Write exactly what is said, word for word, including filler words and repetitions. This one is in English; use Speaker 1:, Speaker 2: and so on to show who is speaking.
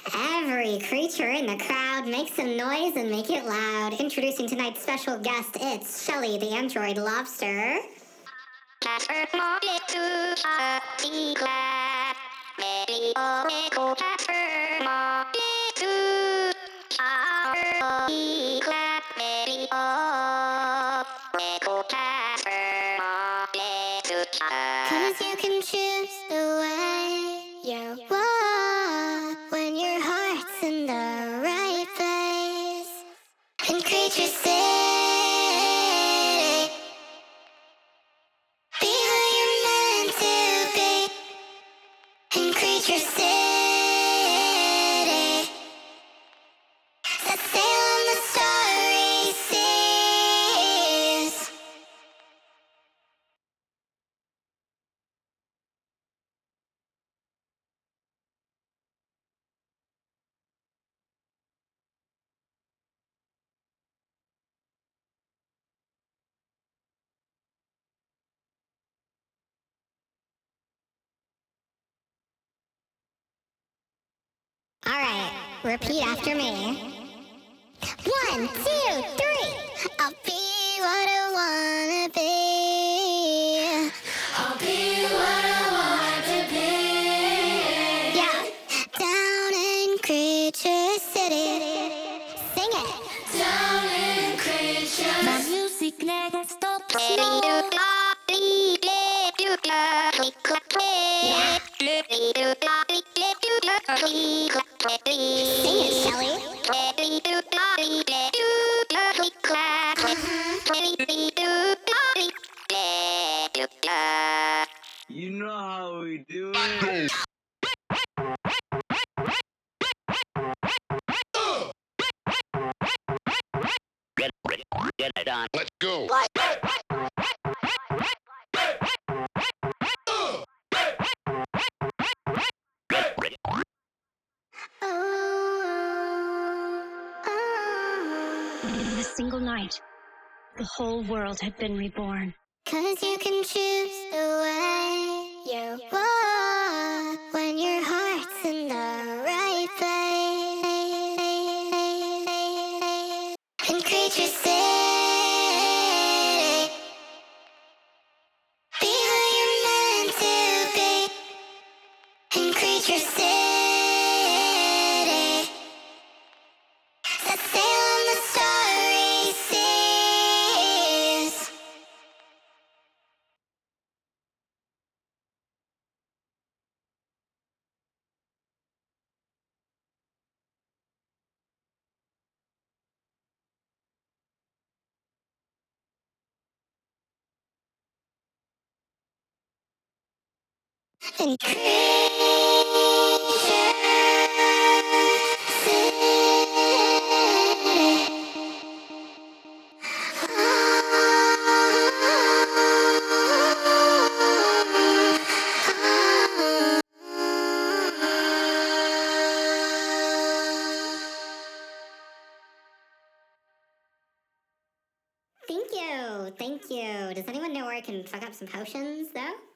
Speaker 1: Every creature in the crowd makes some noise and make it loud. Introducing tonight's special guest, it's Shelly, the android lobster. Cause you can choose the way you walk when your heart's in the right place. In Creature City, be who you're meant to be. In Creature City, set sail on the starry seas. All right, repeat after me. One, two, three. I'll be what I wanna be. I'll be what I want to be. Yeah, down in Creature City. Sing it. Down in Creature. My music never stops. Yeah. Sing it, Shelly.
Speaker 2: You know how we do it. Get, get it on. Let's go.
Speaker 3: In a single night, the whole world had been reborn.
Speaker 1: Cause you can choose the way you walk when your heart's in the right place. In Creature City, be who you're meant to be. In Creature City, set sail on the starry seas. And Thank you, thank you. Does anyone know where I can fuck up some potions, though?